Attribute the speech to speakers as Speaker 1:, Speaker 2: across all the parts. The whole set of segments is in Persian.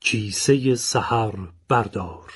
Speaker 1: کیسه سحر بردار.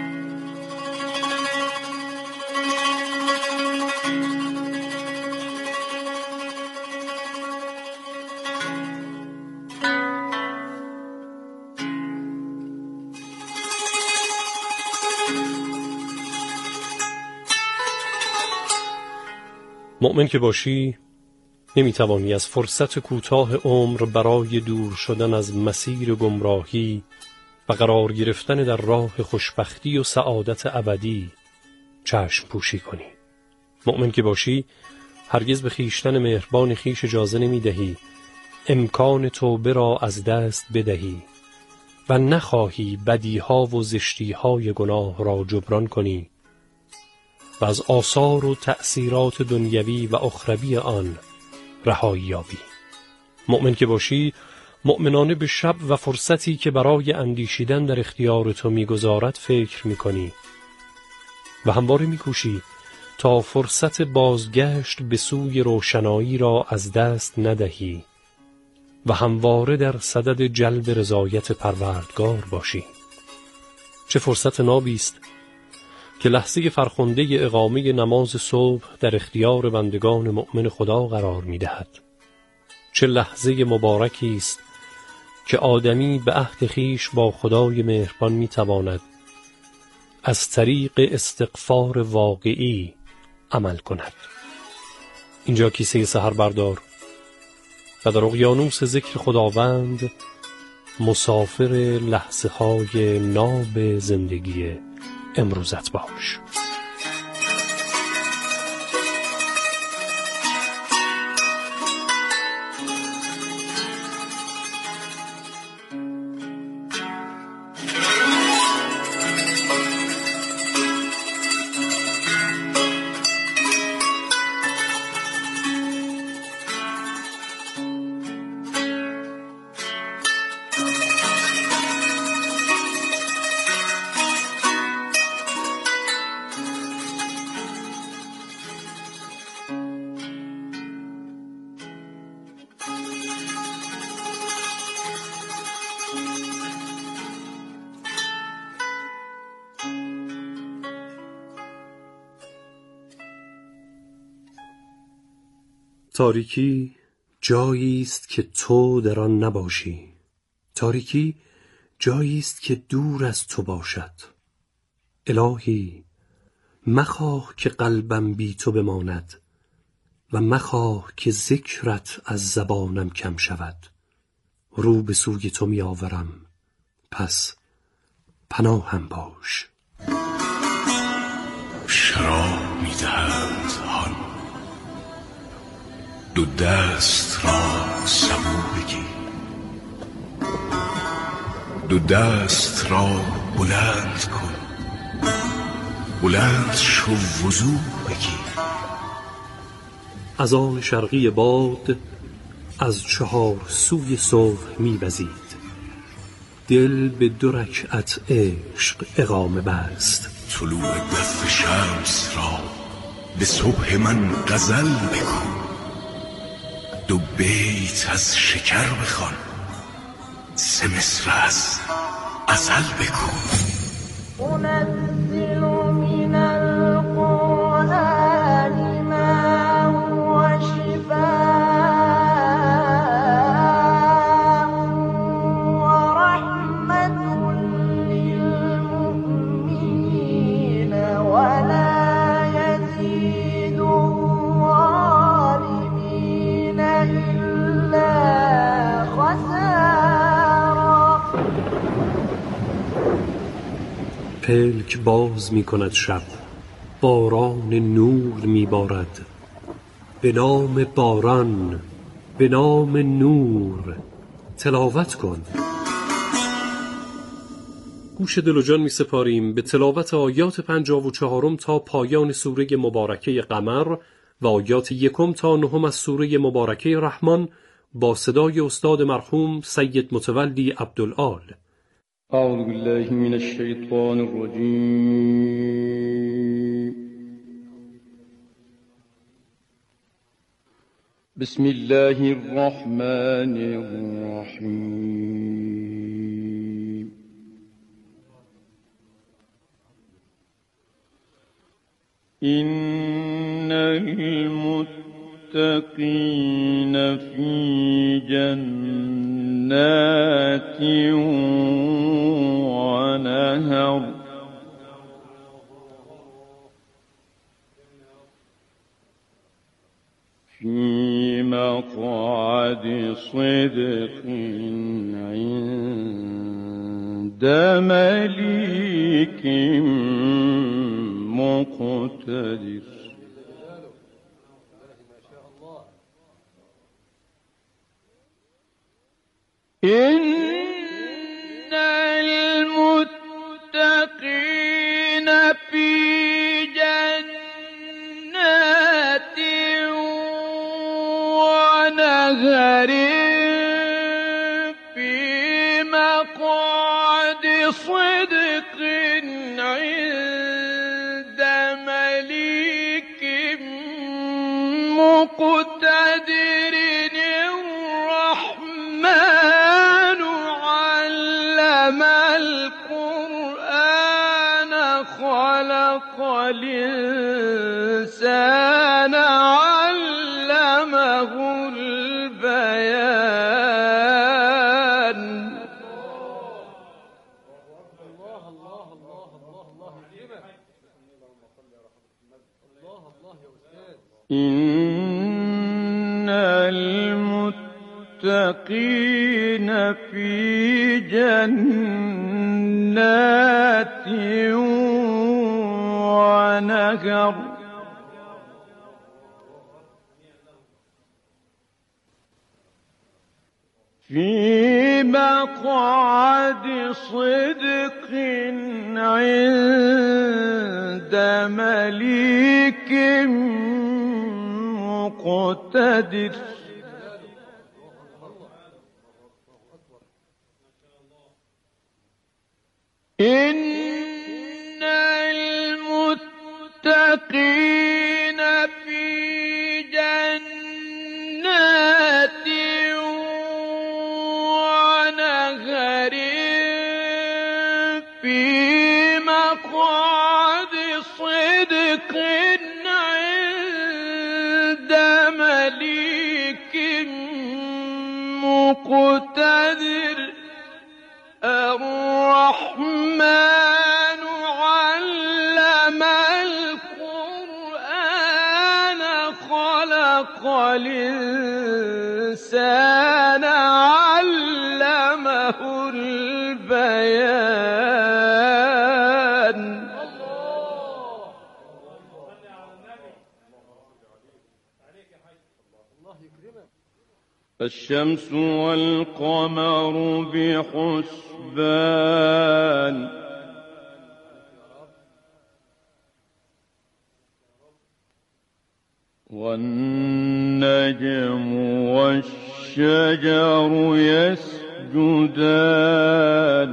Speaker 1: مؤمن که باشی نمیتوانی از فرصت کوتاه عمر برای دور شدن از مسیر گمراهی و قرار گرفتن در راه خوشبختی و سعادت ابدی چشم پوشی کنی. مؤمن که باشی هرگز به خویشتن مهربان خویش اجازه نمیدهی امکان توبه را از دست بدهی و نخواهی بدیها و زشتیهای گناه را جبران کنی و از آثار و تأثیرات دنیوی و اخروی آن رهایی یابی. مؤمن که باشی مؤمنانه به شب و فرصتی که برای اندیشیدن در اختیار تو میگذارد فکر میکنی و همواره میکوشی تا فرصت بازگشت به سوی روشنایی را از دست ندهی و همواره در صدد جلب رضایت پروردگار باشی. چه فرصت نابی است که لحظه فرخنده اقامه نماز صبح در اختیار بندگان مؤمن خدا قرار می‌دهد. چه لحظه مبارکی است که آدمی به عهد خویش با خدای مهربان می‌تواند از طریق استغفار واقعی عمل کند. اینجا کیسه سحر بردار و در اقیانوس ذکر خداوند مسافر لحظه‌های ناب زندگی امروزت باش. تاریکی جایی است که تو در آن نباشی. تاریکی جایی است که دور از تو باشد. الهی مخواه که قلبم بی تو بماند و مخواه که ذکرت از زبانم کم شود. رو به سوی تو می آورم، پس پناهم باش.
Speaker 2: شراب می دهند هان، دو دست را سبو بگیر، دو دست را بلند کن، بلند شو وضو بگیر.
Speaker 1: از آن شرقی باد از چهار سوی صبح می وزید. دل به 2 رکعت عشق اقامه بست.
Speaker 2: طلوع دف شمس را به صبح من غزل بگو، 2 بیت از شکر بخوان، 3 مصر از غزل بگو.
Speaker 3: أنزل من القرآن ما هو شفاء ورحمة للمؤمنين ولا يزيد الظالمين إلا خسارا.
Speaker 1: پلک باز می کند شب، باران نور می بارد. به نام باران، به نام نور تلاوت کن. گوش دل و جان می سپاریم به تلاوت آیات 54 تا پایان سوره مبارکه قمر و آیات 1 تا 9 از سوره مبارکه رحمان با صدای استاد مرحوم سید متولی عبدالآل.
Speaker 4: أعوذ بالله من الشيطان الرجيم. بسم الله الرحمن الرحيم. إن المتقين في جنات ونهر في مقعد صدق عند مليك مقتدر. إن المتقين في جنات ونهر في مقعد صدق عند مليك مقتدر. الرحمن علم القرآن خلق الإنسان علمه البيان. إن المتقين في جنات ونهر في مقعد صدق عند مليك مقتدر. إن المتقين في جنات ونهر في مقعد صدق عند مليك مقتدر. الرحمن علم القرآن خلق الإنسان علمه البيان. الشمس والقمر بحسبان والنجم والشجر يسجدان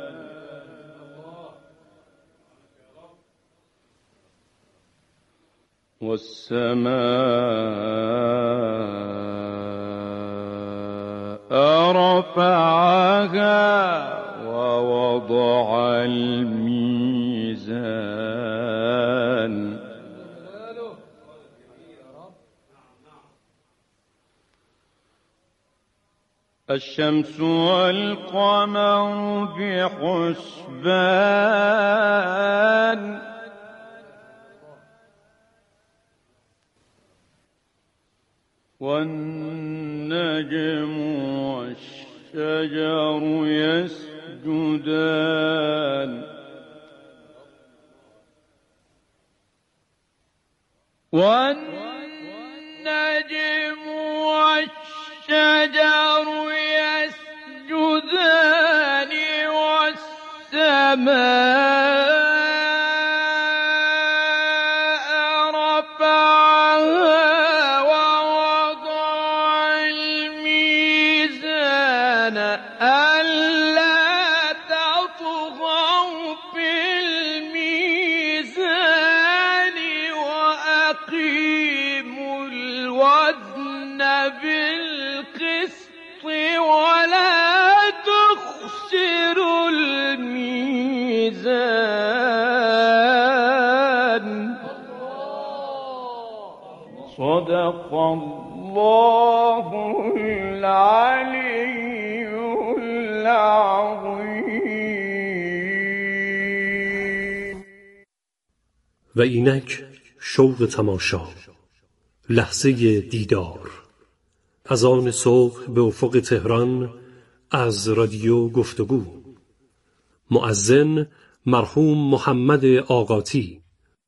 Speaker 4: والسماء رفعها ووضع الميزان. الشمس والقمر بحسبان والنجم والشجر يسجدان والنجم والشجر يسجدان والسماء صدق الله العلی العظیم.
Speaker 1: و اینک شوق تماشا، لحظه دیدار، از آن صبح به افق تهران، از رادیو گفتگو. مؤذن مرحوم محمد آقاتی.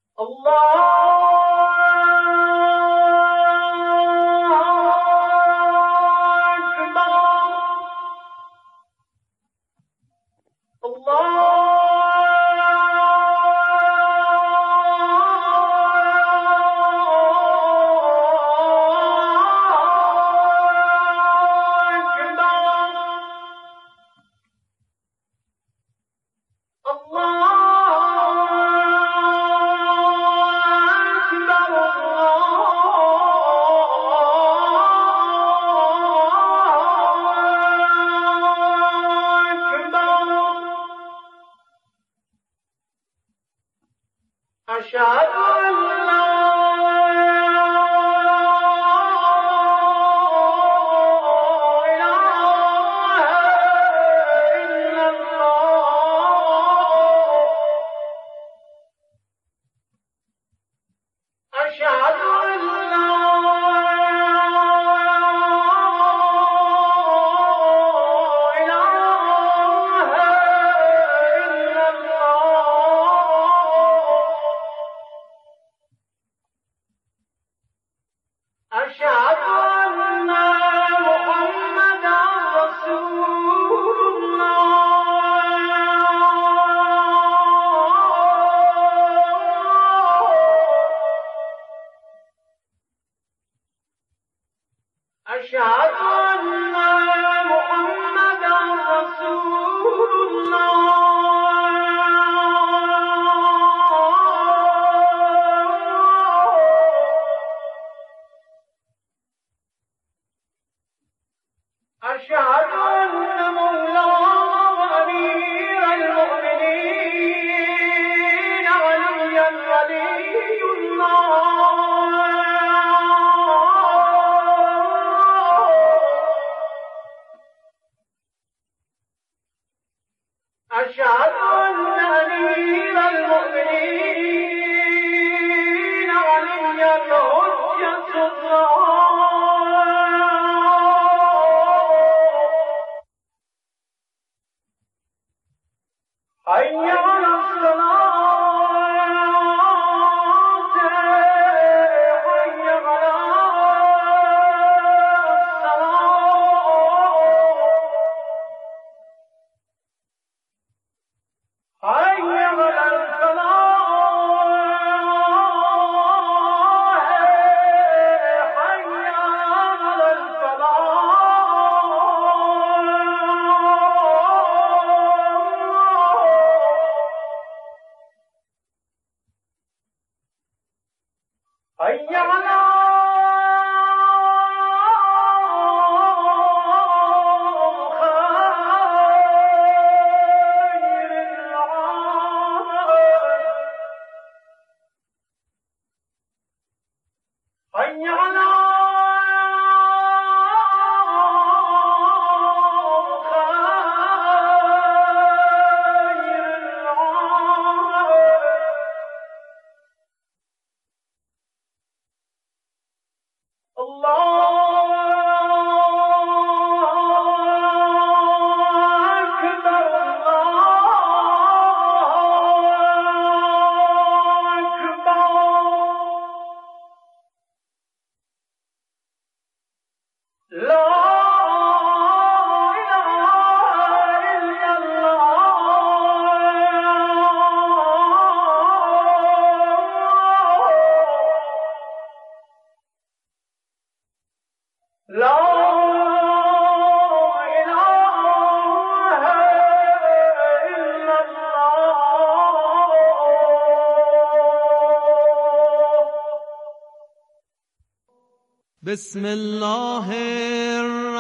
Speaker 5: بسم الله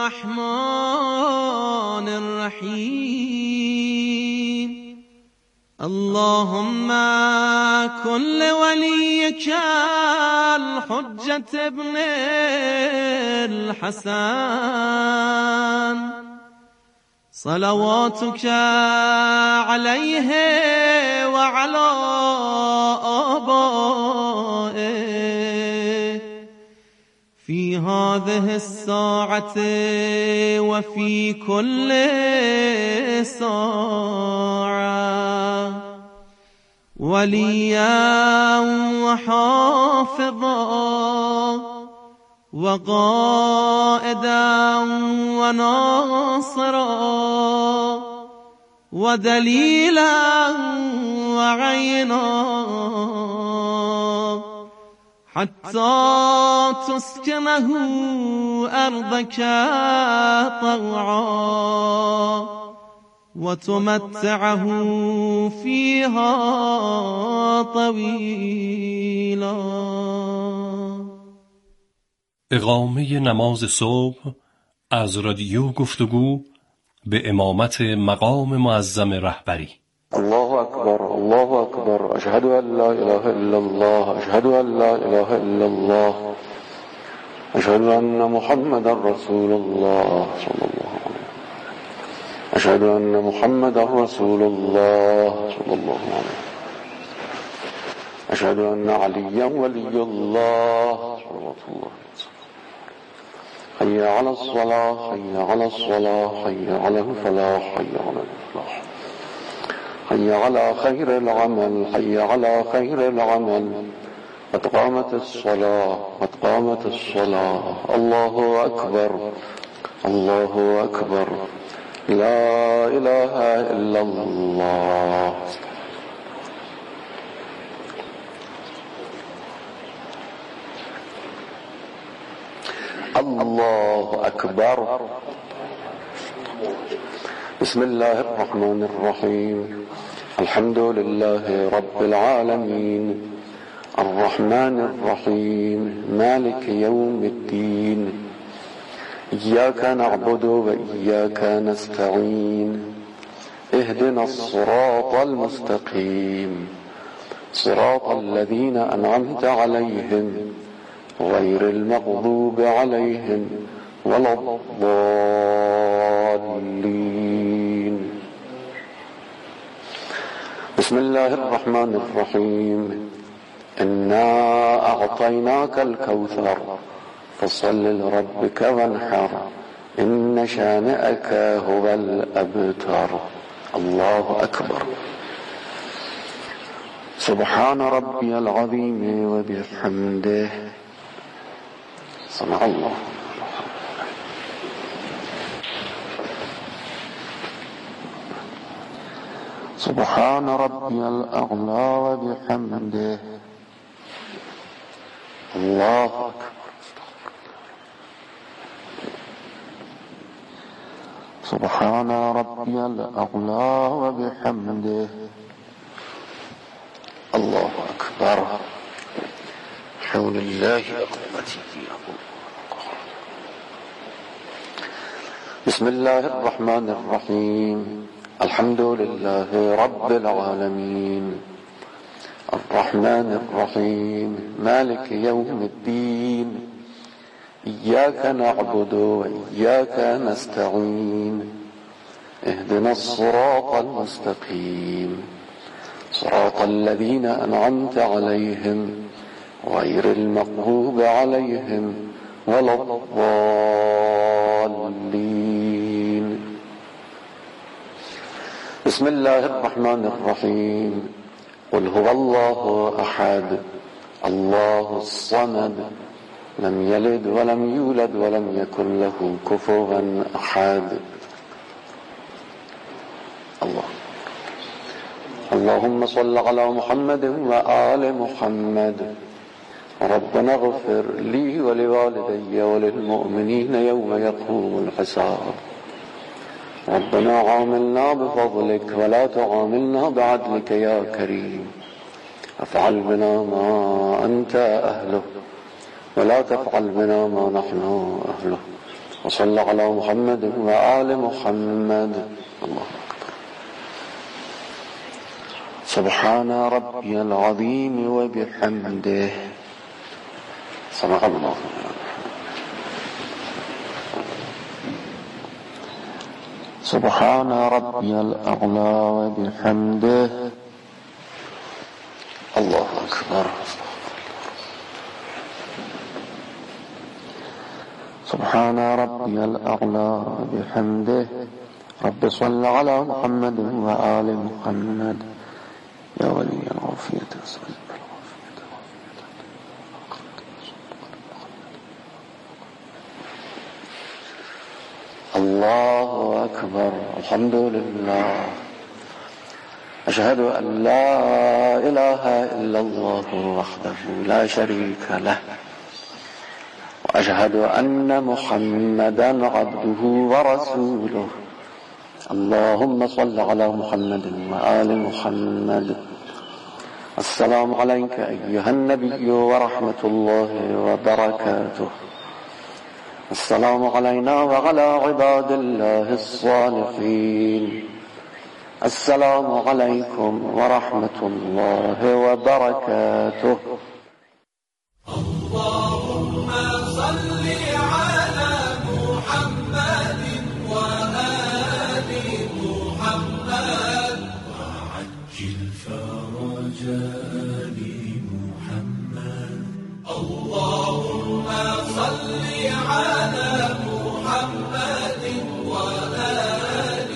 Speaker 5: الرحمن الرحیم. اللهم كن لوليك الحجة ابن الحسن صلواتك عليه وعلى آبائه في هذه الساعة وفي كل ساعة وليا وحافظا وقائدا وناصرا ودليلا وعينا حتى تسكنه أرضك طوعا وتمتعه فيها طويلا.
Speaker 1: اقامه نماز صبح از رادیو گفتگو به امامت مقام معظم رهبری.
Speaker 6: الله اکبر الله اکبر اشهد ان لا اله الا الله اشهد ان لا اله الا الله اشهد ان محمدا رسول الله صلی الله علیه اشهد ان محمدا رسول الله صلی الله علیه اشهد ان علیا ولی الله صلوات الله حي على الصلاة حي على الصلاة حي على الفلاح حي على الفلاح حي على خير العمل حي على خير العمل قد قامت الصلاة قد قامت الصلاة الله أكبر الله أكبر لا إله إلا الله. الله أكبر. بسم الله الرحمن الرحيم الحمد لله رب العالمين الرحمن الرحيم مالك يوم الدين إياك نعبد وإياك نستعين اهدنا الصراط المستقيم صراط الذين أنعمت عليهم غير المغضوب عليهم ولا الضالين. بسم الله الرحمن الرحيم إنا أعطيناك الكوثر فصل لربك وانحر إن شانئك هو الأبتر. الله أكبر. سبحان ربي العظيم وبحمده سمع الله. سبحان ربي الأعلى وبحمده الله أكبر. سبحان ربي الأعلى وبحمده الله أكبر. حول الله أقوتي. بسم الله الرحمن الرحيم الحمد لله رب العالمين الرحمن الرحيم مالك يوم الدين إياك نعبد وإياك نستعين اهدنا الصراط المستقيم صراط الذين أنعمت عليهم غير المغضوب عليهم ولا الضالين. بسم الله الرحمن الرحيم قل هو الله أحد الله الصمد لم يلد ولم يولد ولم يكن له كفوا أحد. اللهم صل على محمد وآل محمد. ربنا اغفر لي ولوالدي وللمؤمنين يوم يقوم الحساب. ربنا عاملنا بفضلك ولا تعاملنا بعدلك يا كريم. افعل بنا ما أنت أهله ولا تفعل بنا ما نحن أهله. وصل على محمد وآل محمد. الله أكبر. سبحان ربي العظيم وبحمده. صدق الله. سبحان ربي الأعلى وبحمده. الله أكبر. سبحان ربي الأعلى بحمده. رب صل على محمد وآل محمد يا ولي العافية. الله أكبر. الحمد لله. أشهد أن لا إله إلا الله وحده لا شريك له، وأشهد أن محمدا عبده ورسوله. اللهم صل على محمد وآل محمد. السلام عليك أيها النبي ورحمة الله وبركاته. السلام علينا وعلى عباد الله الصالحين. السلام عليكم ورحمة الله وبركاته.
Speaker 7: اللهم صل على محمد وآل محمد وعجل فرج آل محمد. اللهم صل على محمد وآل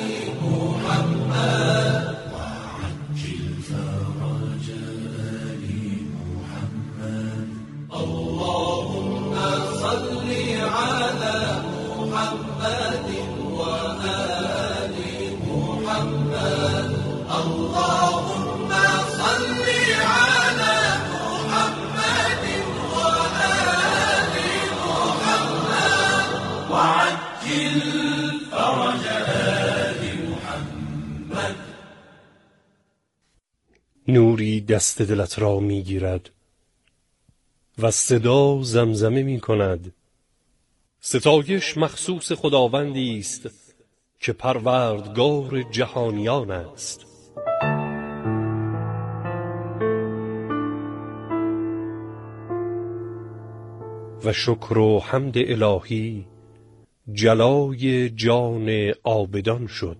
Speaker 7: محمد وعجل فرج آل محمد. اللهم صل على محمد وآل محمد. اللهم صل على محمد وآل محمد وعجل فرج آل محمد.
Speaker 1: نوری دست دلت را می گیرد و صدا زمزمه می کند. ستایش مخصوص خداوندی است که پروردگار جهانیان است. و شکر و حمد الهی جلای جان عابدان شد.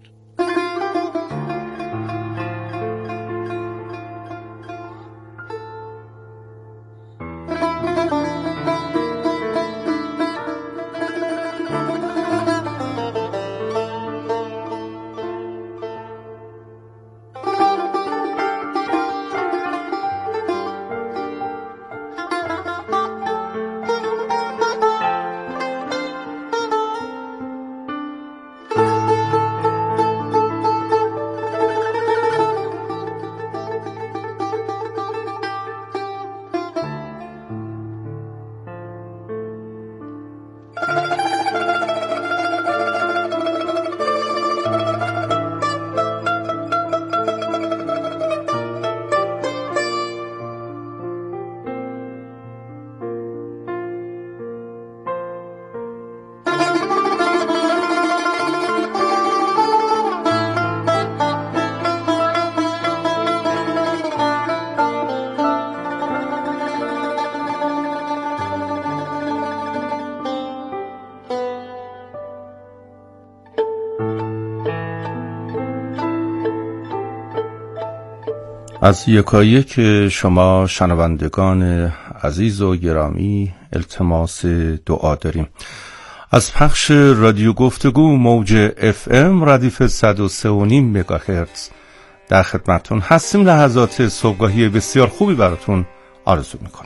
Speaker 8: از یکایک شما شنوندگان عزیز و گرامی التماس دعا داریم. از پخش رادیو گفتگو موج FM ردیف 103.5 مگاهرتز در خدمتتون هستیم. لحظات صبحگاهی بسیار خوبی براتون آرزو میکنم.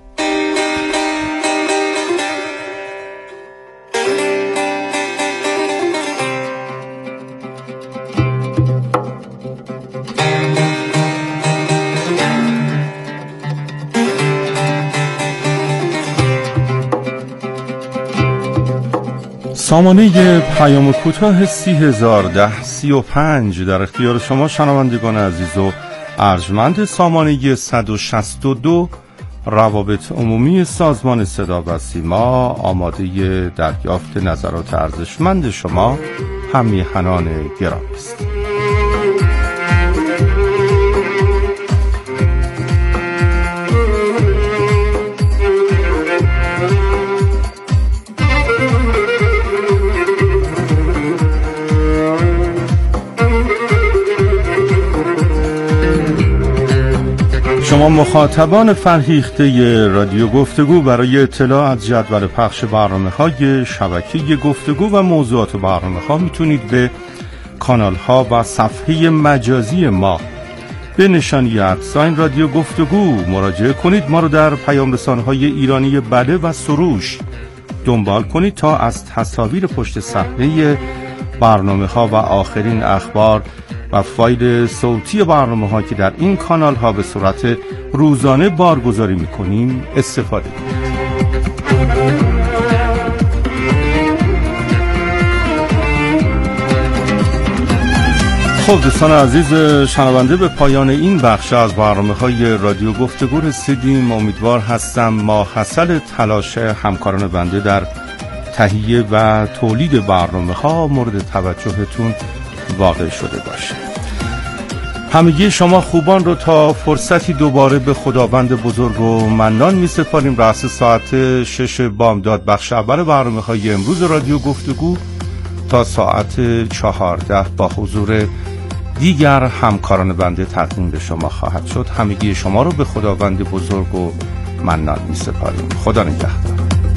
Speaker 8: سامانه پیام کوتاه 301035 در اختیار شما شنوندگان عزیز و ارجمند. سامانه 162 روابط عمومی سازمان صدا و سیما آماده دریافت نظرات ارزشمند شما همیهنان گرامی است. مخاطبان فرهیخته رادیو گفتگو برای اطلاع از جدول پخش برنامه‌های شبکه گفتگو و موضوعات برنامه‌ها میتونید به کانال‌ها و صفحه مجازی ما به نشانی ادساین رادیو گفتگو مراجعه کنید. ما رو در پیام رسانه‌های ایرانی بله و سروش دنبال کنید تا از تصاویر پشت صحنه برنامه‌ها و آخرین اخبار و فایل صوتی برنامه‌ها که در این کانال‌ها به صورت روزانه بارگذاری می‌کنیم استفاده کنید. خب دوستان عزیز شنونده، به پایان این بخش از برنامه‌های رادیو گفتگو رسیدیم. امیدوار هستم ماحصل تلاش همکاران بنده در تهیه و تولید برنامه‌ها مورد توجهتون واقع شده باشه. همگی شما خوبان رو تا فرصتی دوباره به خداوند بزرگ و منان می سپاریم. رأس ساعت 6 بامداد بخش اول برنامه‌های امروز رادیو گفتگو تا ساعت 14 با حضور دیگر همکاران بنده تقدیم به شما خواهد شد. همگی شما رو به خداوند بزرگ و منان می سپاریم. خدا نگهدار.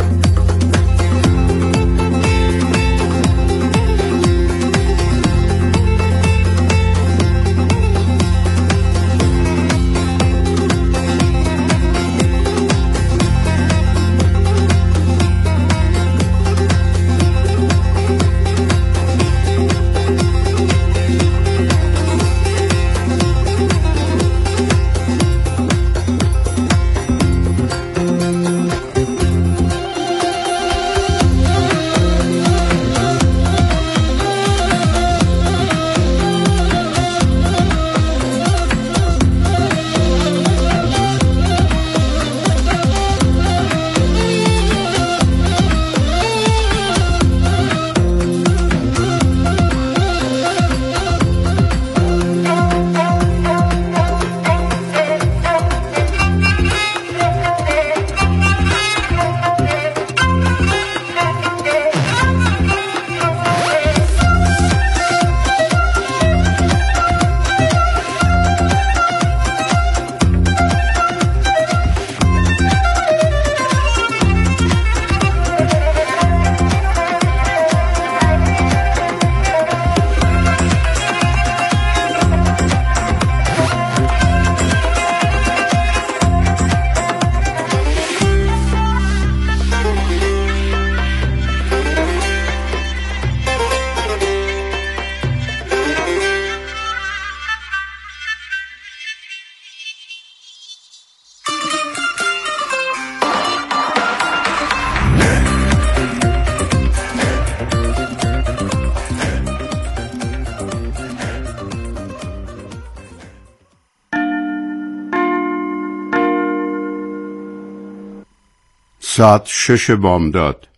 Speaker 9: ساعت 6 بامداد.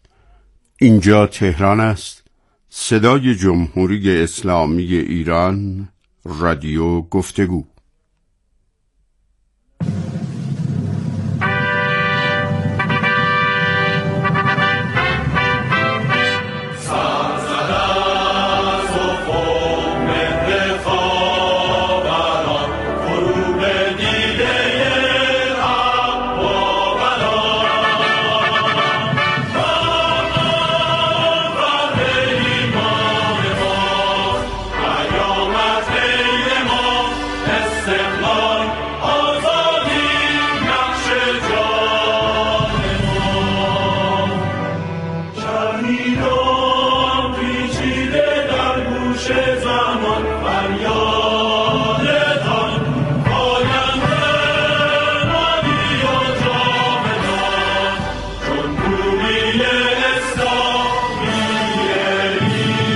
Speaker 9: اینجا تهران است. صدای جمهوری اسلامی ایران، رادیو گفتگو.